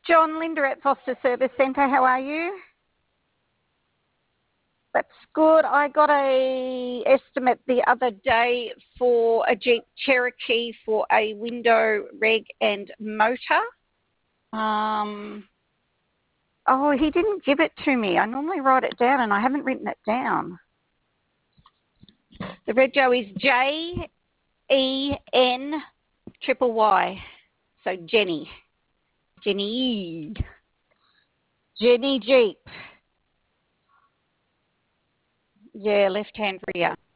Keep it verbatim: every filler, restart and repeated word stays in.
John, Linda at Foster Service Centre. How are you? That's good. I got a estimate the other day for a Jeep Cherokee for a window, reg and motor. Um, oh, he didn't give it to me. I normally write it down and I haven't written it down. The rego is J E N triple Y. So Jenny. Jenny. Jenny Jeep. Yeah, left-hand rear.